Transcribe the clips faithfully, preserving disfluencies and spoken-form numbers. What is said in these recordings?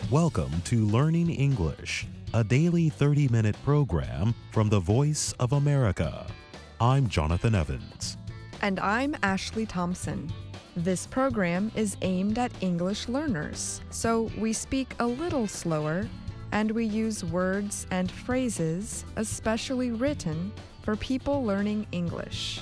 Welcome to Learning English, a daily thirty minute program from the Voice of America. I'm Jonathan Evans. And I'm Ashley Thompson. This program is aimed at English learners, so we speak a little slower and we use words and phrases especially written for people learning English.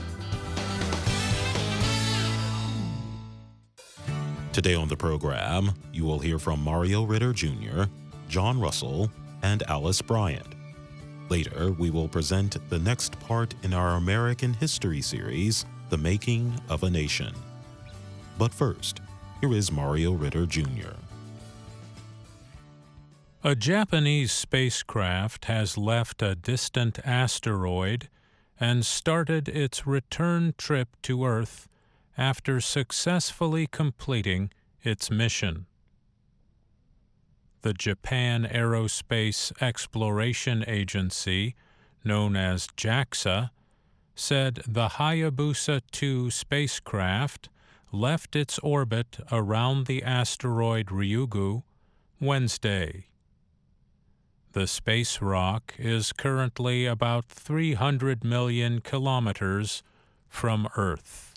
Today on the program, you will hear from Mario Ritter Junior, John Russell, and Alice Bryant. Later, we will present the next part in our American history series, The Making of a Nation. But first, here is Mario Ritter Junior A Japanese spacecraft has left a distant asteroid and started its return trip to Earth after successfully completing its mission. The Japan Aerospace Exploration Agency, known as JAXA, said the Hayabusa two spacecraft left its orbit around the asteroid Ryugu Wednesday. The space rock is currently about three hundred million kilometers from Earth.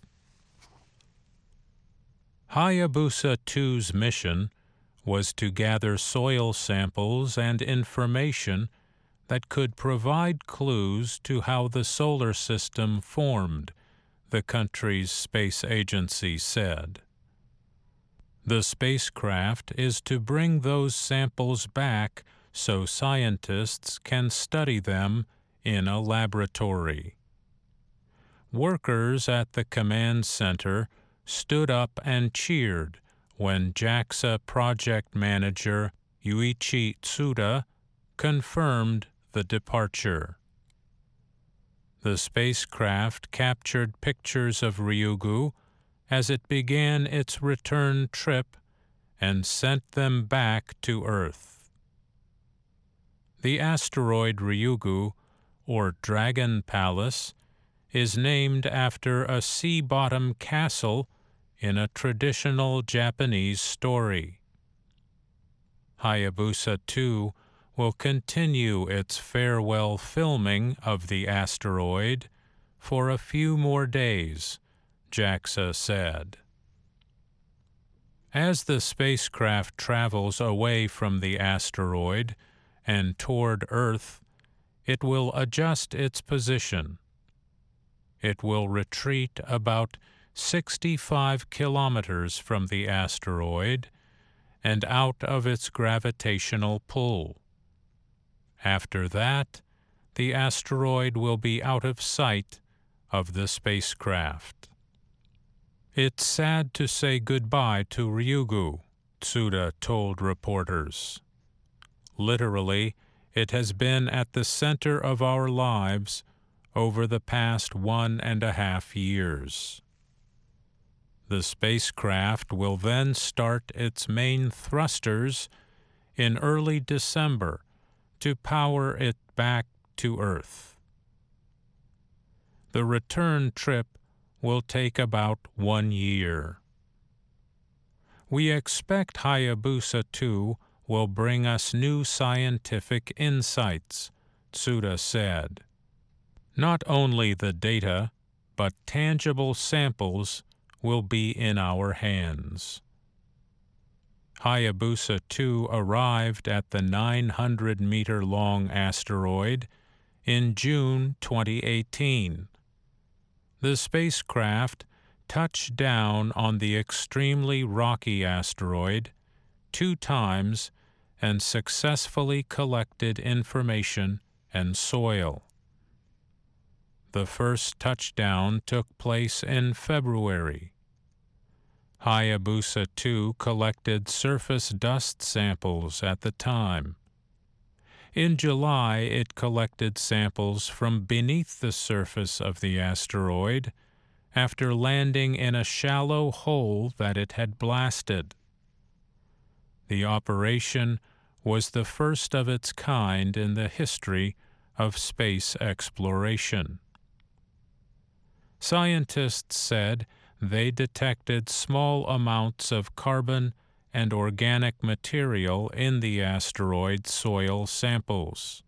Hayabusa two's mission was to gather soil samples and information that could provide clues to how the solar system formed, the country's space agency said. The spacecraft is to bring those samples back so scientists can study them in a laboratory. Workers at the command center stood up and cheered when JAXA project manager Yuichi Tsuda confirmed the departure. The spacecraft captured pictures of Ryugu as it began its return trip and sent them back to Earth. The asteroid Ryugu, or Dragon Palace, is named after a sea-bottom castle in a traditional Japanese story. Hayabusa two will continue its farewell filming of the asteroid for a few more days, JAXA said. As the spacecraft travels away from the asteroid and toward Earth, it will adjust its position. It will retreat about sixty-five kilometers from the asteroid and out of its gravitational pull. After that, the asteroid will be out of sight of the spacecraft. It's sad to say goodbye to Ryugu, Tsuda told reporters. Literally, it has been at the center of our lives over the past one and a half years. The spacecraft will then start its main thrusters in early December to power it back to Earth. The return trip will take about one year. We expect Hayabusa two will bring us new scientific insights, Tsuda said. Not only the data, but tangible samples will be in our hands. Hayabusa two arrived at the nine hundred meter long asteroid in June twenty eighteen. The spacecraft touched down on the extremely rocky asteroid two times and successfully collected information and soil. The first touchdown took place in February. Hayabusa two collected surface dust samples at the time. In July, it collected samples from beneath the surface of the asteroid after landing in a shallow hole that it had blasted. The operation was the first of its kind in the history of space exploration. Scientists said they detected small amounts of carbon and organic material in the asteroid soil samples.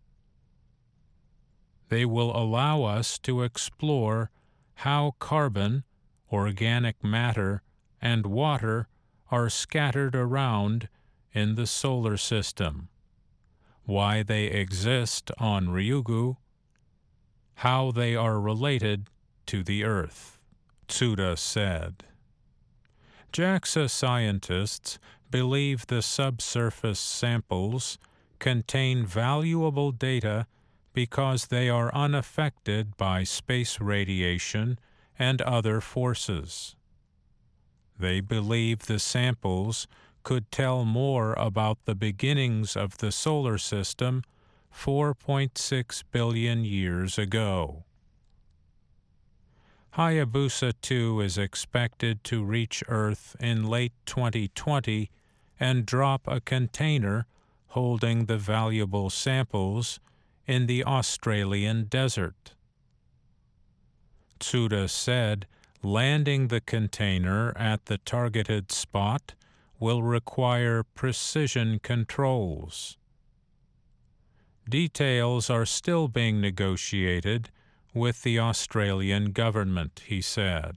They will allow us to explore how carbon, organic matter, and water are scattered around in the solar system, why they exist on Ryugu, how they are related to the Earth, Tsuda said. JAXA scientists believe the subsurface samples contain valuable data because they are unaffected by space radiation and other forces. They believe the samples could tell more about the beginnings of the solar system four point six billion years ago. Hayabusa two is expected to reach Earth in late twenty twenty and drop a container holding the valuable samples in the Australian desert. Tsuda said landing the container at the targeted spot will require precision controls. Details are still being negotiated with the Australian government, he said.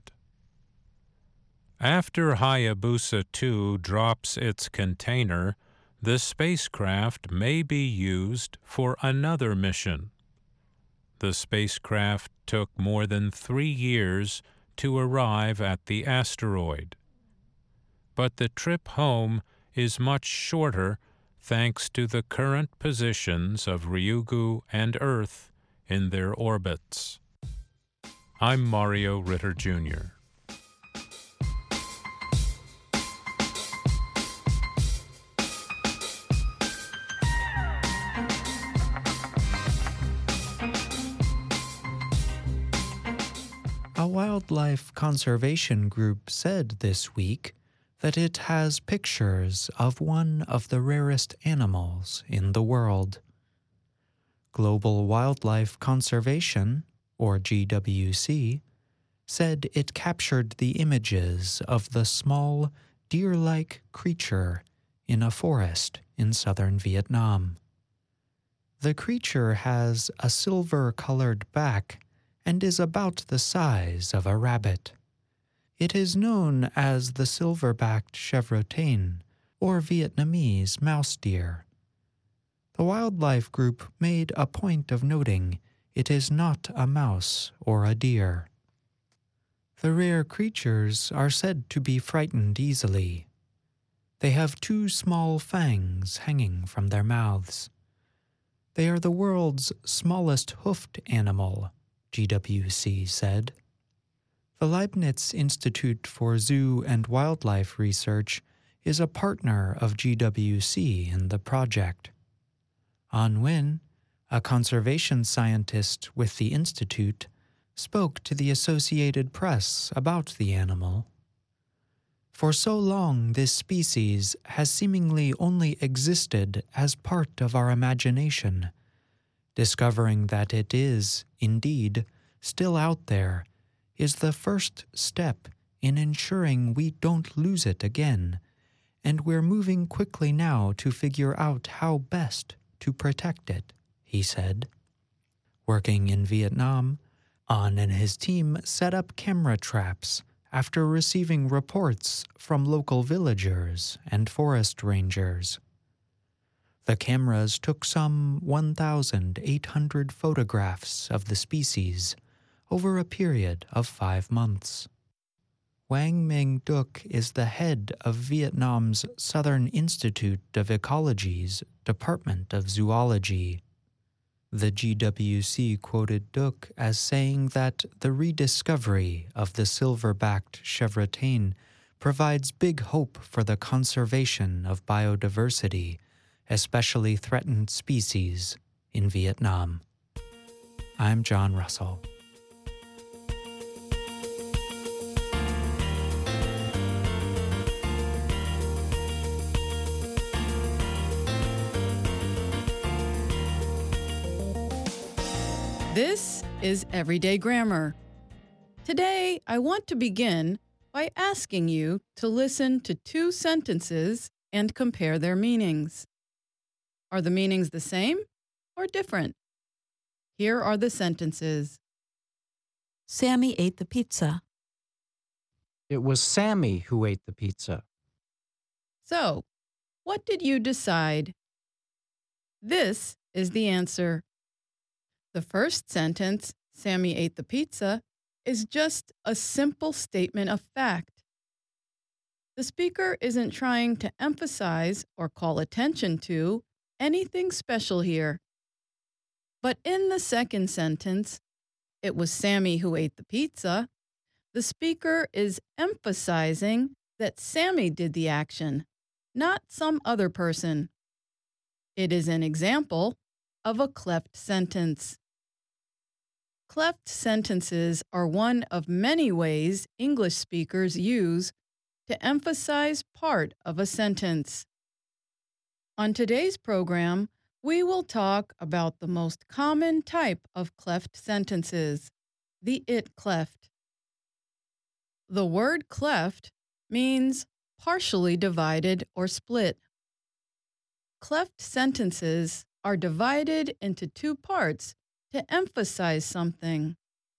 After Hayabusa two drops its container, the spacecraft may be used for another mission. The spacecraft took more than three years to arrive at the asteroid. But the trip home is much shorter thanks to the current positions of Ryugu and Earth in their orbits. I'm Mario Ritter Junior A wildlife conservation group said this week that it has pictures of one of the rarest animals in the world. Global Wildlife Conservation, or G W C, said it captured the images of the small, deer-like creature in a forest in southern Vietnam. The creature has a silver-colored back and is about the size of a rabbit. It is known as the silver-backed chevrotain, or Vietnamese mouse deer. The wildlife group made a point of noting it is not a mouse or a deer. The rare creatures are said to be frightened easily. They have two small fangs hanging from their mouths. They are the world's smallest hoofed animal, G W C said. The Leibniz Institute for Zoo and Wildlife Research is a partner of G W C in the project. An Nguyen, a conservation scientist with the institute, spoke to the Associated Press about the animal. For so long, this species has seemingly only existed as part of our imagination. Discovering that it is, indeed, still out there is the first step in ensuring we don't lose it again, and we're moving quickly now to figure out how best to protect it, he said. Working in Vietnam, An and his team set up camera traps after receiving reports from local villagers and forest rangers. The cameras took some one thousand eight hundred photographs of the species over a period of five months. Quang Minh Duc is the head of Vietnam's Southern Institute of Ecology's Department of Zoology. The G W C quoted Duc as saying that the rediscovery of the silver-backed chevrotain provides big hope for the conservation of biodiversity, especially threatened species, in Vietnam. I'm John Russell. This is Everyday Grammar. Today, I want to begin by asking you to listen to two sentences and compare their meanings. Are the meanings the same or different? Here are the sentences. Sammy ate the pizza. It was Sammy who ate the pizza. So, what did you decide? This is the answer. The first sentence, Sammy ate the pizza, is just a simple statement of fact. The speaker isn't trying to emphasize or call attention to anything special here. But in the second sentence, it was Sammy who ate the pizza, the speaker is emphasizing that Sammy did the action, not some other person. It is an example of a cleft sentence. Cleft sentences are one of many ways English speakers use to emphasize part of a sentence. On today's program, we will talk about the most common type of cleft sentences, the it cleft. The word cleft means partially divided or split. Cleft sentences are divided into two parts to emphasize something.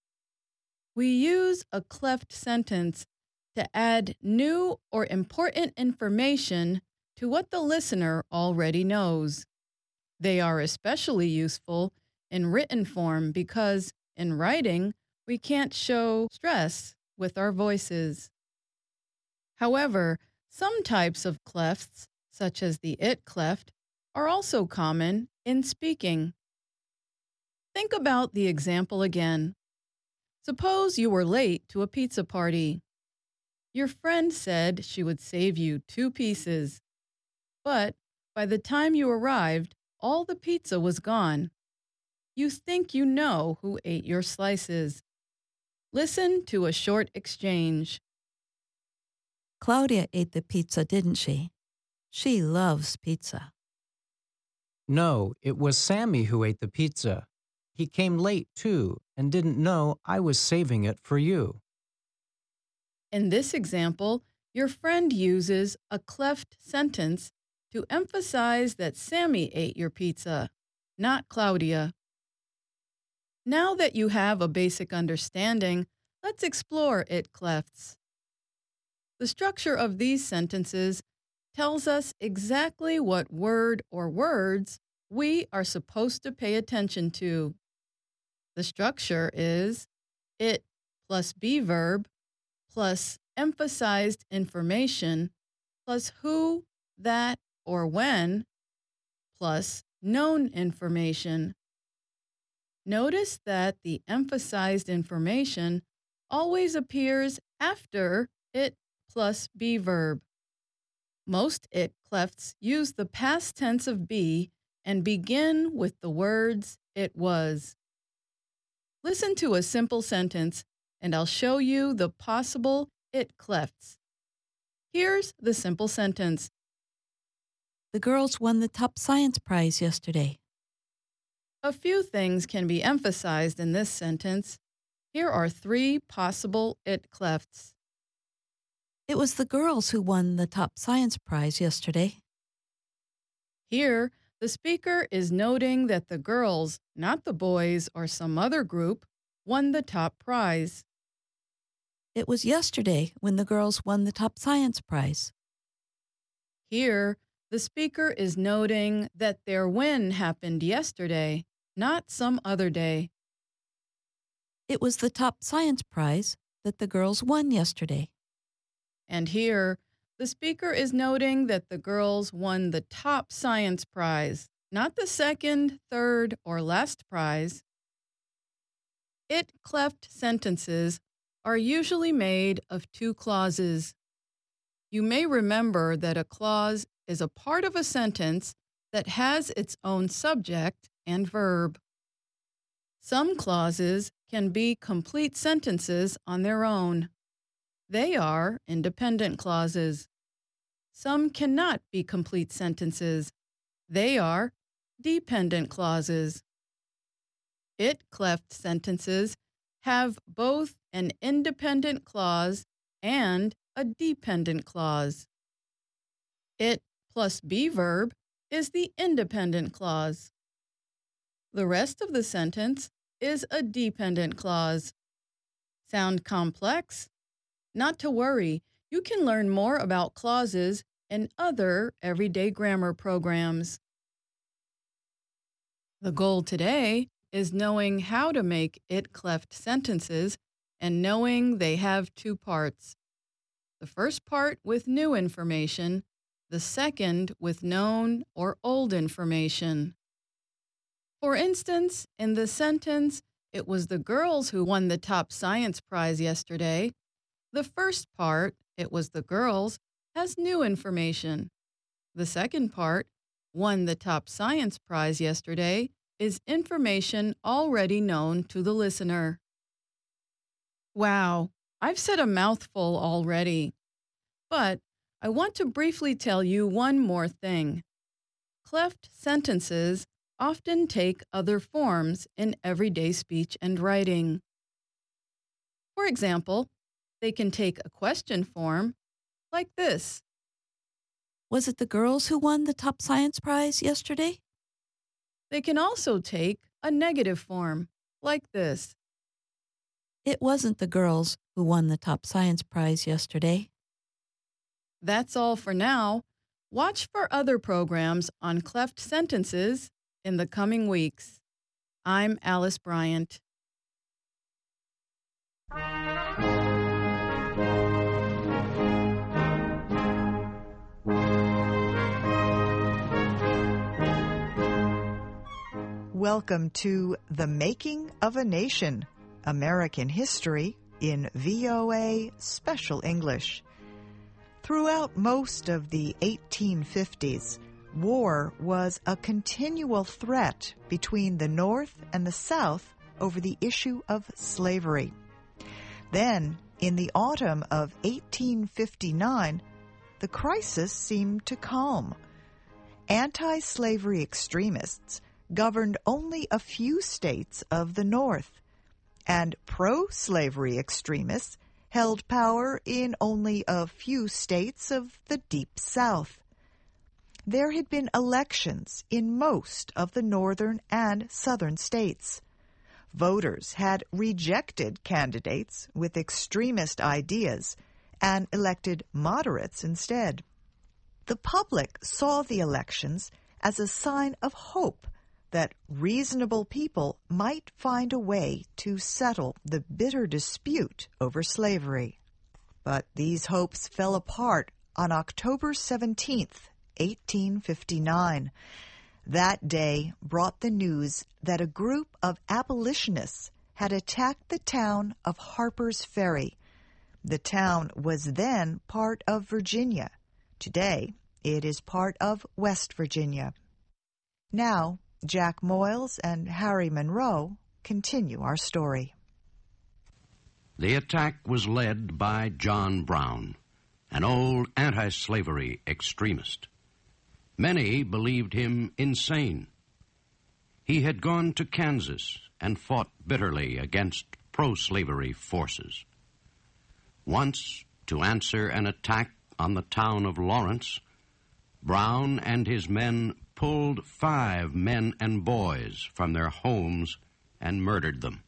We use a cleft sentence to add new or important information to what the listener already knows. They are especially useful in written form because in writing, we can't show stress with our voices. However, some types of clefts, such as the it cleft, are also common in speaking. Think about the example again. Suppose you were late to a pizza party. Your friend said she would save you two pieces, but by the time you arrived, all the pizza was gone. You think you know who ate your slices. Listen to a short exchange. Claudia ate the pizza, didn't she? She loves pizza. No, it was Sammy who ate the pizza. He came late, too, and didn't know I was saving it for you. In this example, your friend uses a cleft sentence to emphasize that Sammy ate your pizza, not Claudia. Now that you have a basic understanding, let's explore it clefts. The structure of these sentences tells us exactly what word or words we are supposed to pay attention to. The structure is it plus be verb plus emphasized information plus who, that, or when plus known information. Notice that the emphasized information always appears after it plus be verb. Most it clefts use the past tense of be and begin with the words it was. Listen to a simple sentence and I'll show you the possible it clefts. Here's the simple sentence. The girls won the top science prize yesterday. A few things can be emphasized in this sentence. Here are three possible it clefts. It was the girls who won the top science prize yesterday. Here, the speaker is noting that the girls, not the boys or some other group, won the top prize. It was yesterday when the girls won the top science prize. Here, the speaker is noting that their win happened yesterday, not some other day. It was the top science prize that the girls won yesterday. And here, the speaker is noting that the girls won the top science prize, not the second, third, or last prize. It cleft sentences are usually made of two clauses. You may remember that a clause is a part of a sentence that has its own subject and verb. Some clauses can be complete sentences on their own. They are independent clauses. Some cannot be complete sentences. They are dependent clauses. It cleft sentences have both an independent clause and a dependent clause. It plus be verb is the independent clause. The rest of the sentence is a dependent clause. Sound complex? Not to worry, you can learn more about clauses in other everyday grammar programs. The goal today is knowing how to make it-cleft sentences and knowing they have two parts. The first part with new information, the second with known or old information. For instance, in the sentence, "It was the girls who won the top science prize yesterday," the first part, "It was the girls," has new information. The second part, "won the top science prize yesterday," is information already known to the listener. Wow, I've said a mouthful already. But I want to briefly tell you one more thing. Cleft sentences often take other forms in everyday speech and writing. For example, they can take a question form like this. Was it the girls who won the top science prize yesterday? They can also take a negative form like this. It wasn't the girls who won the top science prize yesterday. That's all for now. Watch for other programs on cleft sentences in the coming weeks. I'm Alice Bryant. Welcome to The Making of a Nation, American History in V O A Special English. Throughout most of the eighteen fifties, war was a continual threat between the North and the South over the issue of slavery. Then, in the autumn of eighteen fifty-nine, the crisis seemed to calm. Anti-slavery extremists governed only a few states of the North, and pro-slavery extremists held power in only a few states of the Deep South. There had been elections in most of the northern and southern states. Voters had rejected candidates with extremist ideas and elected moderates instead. The public saw the elections as a sign of hope that reasonable people might find a way to settle the bitter dispute over slavery. But these hopes fell apart on October seventeenth, eighteen fifty-nine. That day brought the news that a group of abolitionists had attacked the town of Harper's Ferry. The town was then part of Virginia. Today, it is part of West Virginia. Now, Jack Moyles and Harry Monroe continue our story. The attack was led by John Brown, an old anti-slavery extremist. Many believed him insane. He had gone to Kansas and fought bitterly against pro-slavery forces. Once, to answer an attack on the town of Lawrence, Brown and his men pulled five men and boys from their homes and murdered them.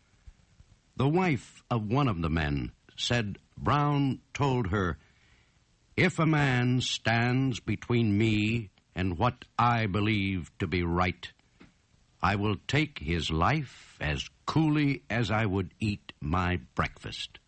The wife of one of the men said Brown told her, "If a man stands between me and what I believe to be right, I will take his life as coolly as I would eat my breakfast."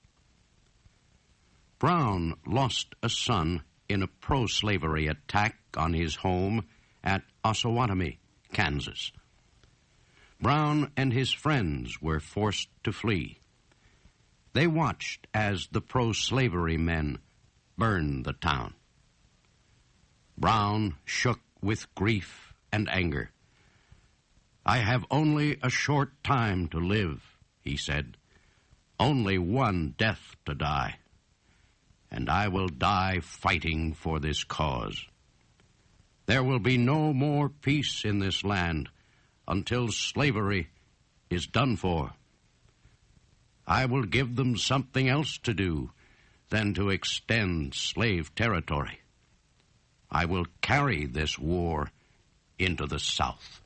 Brown lost a son in a pro-slavery attack on his home at Osawatomie, Kansas. Brown and his friends were forced to flee. They watched as the pro-slavery men burned the town. Brown shook with grief and anger. "I have only a short time to live," he said, "only one death to die, and I will die fighting for this cause. There will be no more peace in this land until slavery is done for. I will give them something else to do than to extend slave territory. I will carry this war into the South.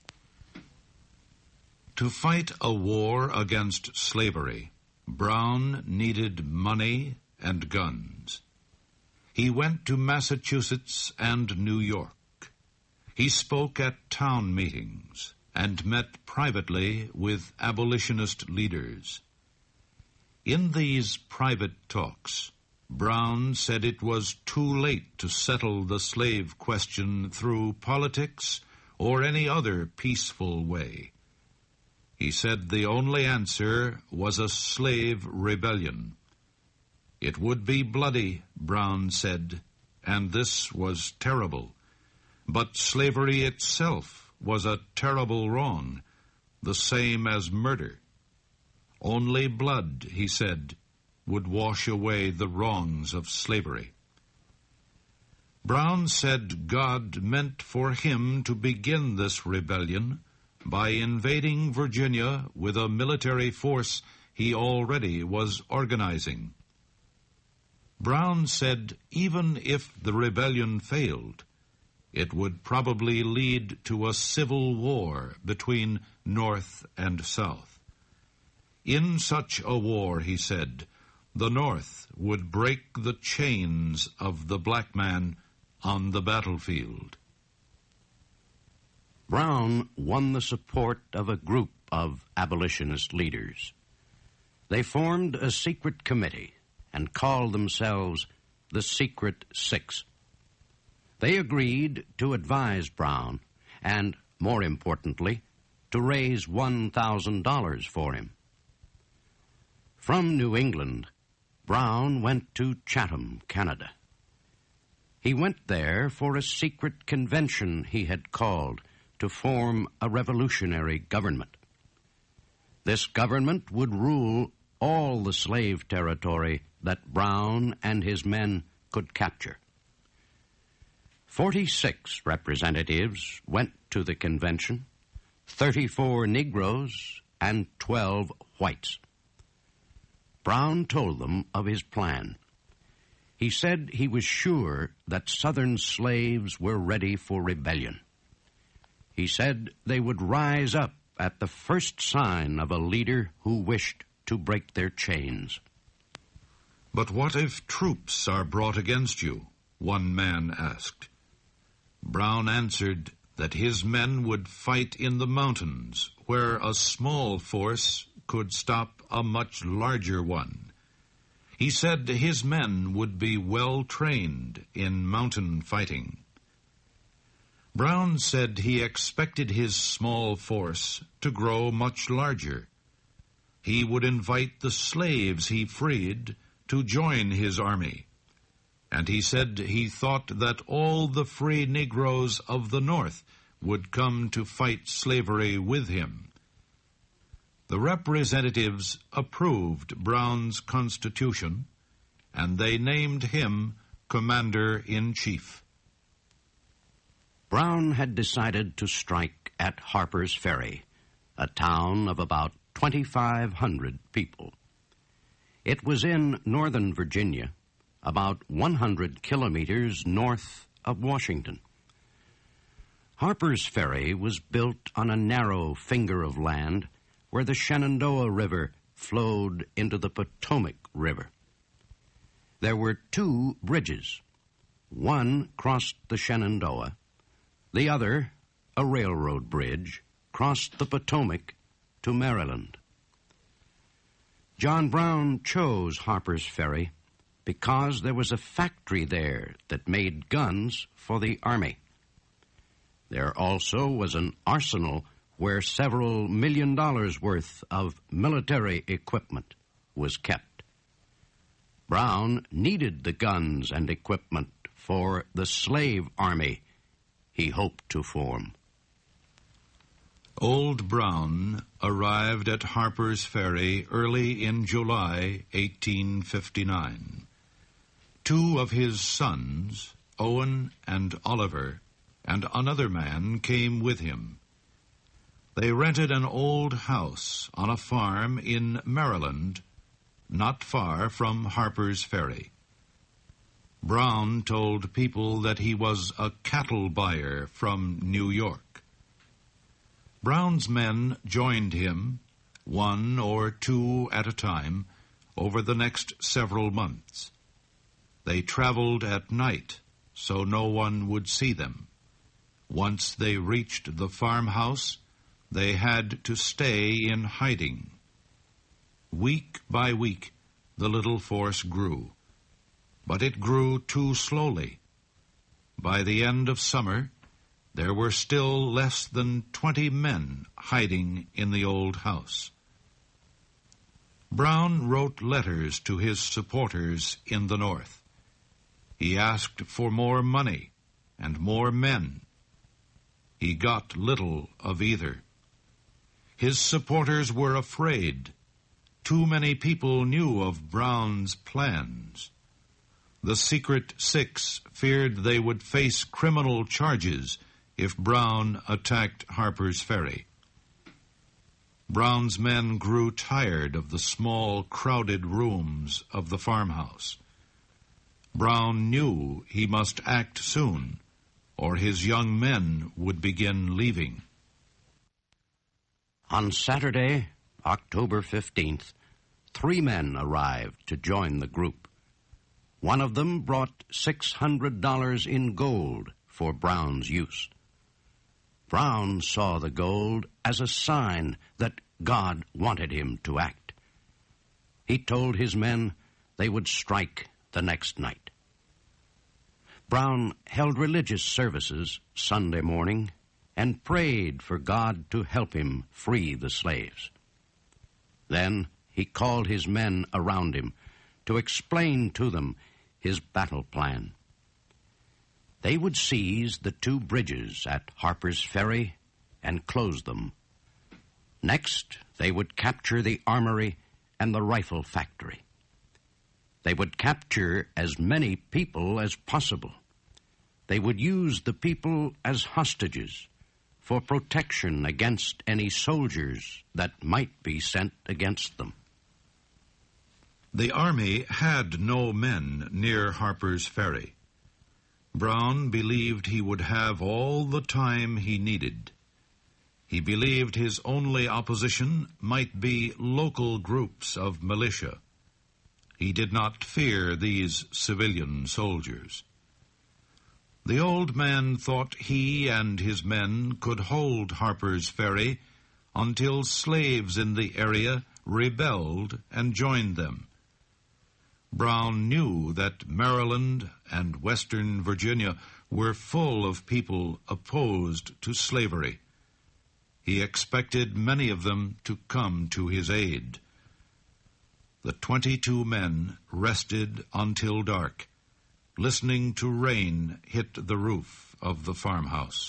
To fight a war against slavery, Brown needed money and guns. He went to Massachusetts and New York. He spoke at town meetings and met privately with abolitionist leaders. In these private talks, Brown said it was too late to settle the slave question through politics or any other peaceful way. He said the only answer was a slave rebellion. It would be bloody, Brown said, and this was terrible. But slavery itself was a terrible wrong, the same as murder. Only blood, he said, would wash away the wrongs of slavery. Brown said God meant for him to begin this rebellion by invading Virginia with a military force he already was organizing. Brown said even if the rebellion failed, it would probably lead to a civil war between North and South. In such a war, he said, the North would break the chains of the black man on the battlefield. Brown won the support of a group of abolitionist leaders. They formed a secret committee and called themselves the Secret Six. They agreed to advise Brown and, more importantly, to raise one thousand dollars for him. From New England, Brown went to Chatham, Canada. He went there for a secret convention he had called to form a revolutionary government. This government would rule all the slave territory that Brown and his men could capture. Forty-six representatives went to the convention, thirty-four Negroes and twelve whites. Brown told them of his plan. He said he was sure that Southern slaves were ready for rebellion. He said they would rise up at the first sign of a leader who wished to break their chains. But what if troops are brought against you? One man asked. Brown answered that his men would fight in the mountains, where a small force could stop a much larger one. He said his men would be well trained in mountain fighting. Brown said he expected his small force to grow much larger. He would invite the slaves he freed to join his army, and he said he thought that all the free Negroes of the North would come to fight slavery with him. The representatives approved Brown's constitution, and they named him Commander-in-Chief. Brown had decided to strike at Harper's Ferry, a town of about twenty-five hundred people. It was in northern Virginia, about one hundred kilometers north of Washington. Harper's Ferry was built on a narrow finger of land where the Shenandoah River flowed into the Potomac River. There were two bridges. One crossed the Shenandoah. The other, a railroad bridge, crossed the Potomac to Maryland. John Brown chose Harper's Ferry because there was a factory there that made guns for the Army. There also was an arsenal where several million dollars worth of military equipment was kept. Brown needed the guns and equipment for the slave army he hoped to form. Old Brown arrived at Harper's Ferry early in July eighteen fifty-nine. Two of his sons, Owen and Oliver, and another man came with him. They rented an old house on a farm in Maryland, not far from Harper's Ferry. Brown told people that he was a cattle buyer from New York. Brown's men joined him, one or two at a time, over the next several months. They traveled at night, so no one would see them. Once they reached the farmhouse, they had to stay in hiding. Week by week, the little force grew, but it grew too slowly. By the end of summer, there were still less than twenty men hiding in the old house. Brown wrote letters to his supporters in the North. He asked for more money and more men. He got little of either. His supporters were afraid. Too many people knew of Brown's plans. The Secret Six feared they would face criminal charges if Brown attacked Harper's Ferry. Brown's men grew tired of the small, crowded rooms of the farmhouse. Brown knew he must act soon, or his young men would begin leaving. On Saturday, October fifteenth, three men arrived to join the group. One of them brought six hundred dollars in gold for Brown's use. Brown saw the gold as a sign that God wanted him to act. He told his men they would strike the next night. Brown held religious services Sunday morning and prayed for God to help him free the slaves. Then he called his men around him to explain to them his battle plan. They would seize the two bridges at Harper's Ferry and close them. Next, they would capture the armory and the rifle factory. They would capture as many people as possible. They would use the people as hostages for protection against any soldiers that might be sent against them. The army had no men near Harper's Ferry. Brown believed he would have all the time he needed. He believed his only opposition might be local groups of militia. He did not fear these civilian soldiers. The old man thought he and his men could hold Harper's Ferry until slaves in the area rebelled and joined them. Brown knew that Maryland and Western Virginia were full of people opposed to slavery. He expected many of them to come to his aid. The twenty-two men rested until dark, listening to rain hit the roof of the farmhouse.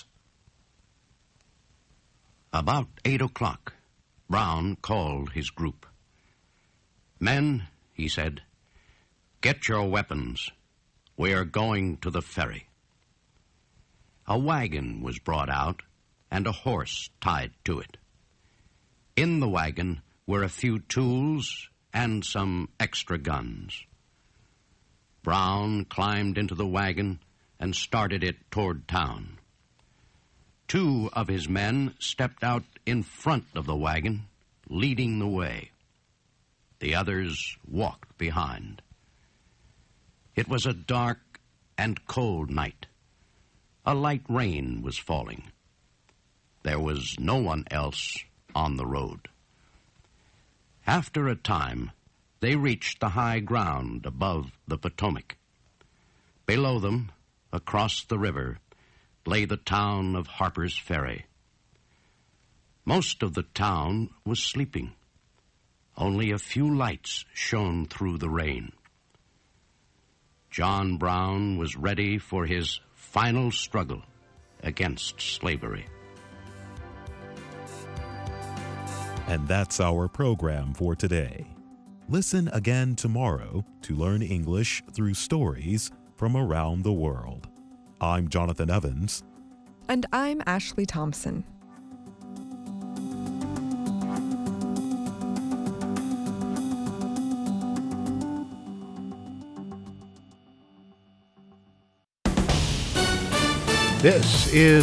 About eight o'clock, Brown called his group. "Men," he said, "get your weapons. We are going to the ferry." A wagon was brought out and a horse tied to it. In the wagon were a few tools and some extra guns. Brown climbed into the wagon and started it toward town. Two of his men stepped out in front of the wagon, leading the way. The others walked behind. It was a dark and cold night. A light rain was falling. There was no one else on the road. After a time, they reached the high ground above the Potomac. Below them, across the river, lay the town of Harper's Ferry. Most of the town was sleeping. Only a few lights shone through the rain. John Brown was ready for his final struggle against slavery. And that's our program for today. Listen again tomorrow to learn English through stories from around the world. I'm Jonathan Evans. And I'm Ashley Thompson. This is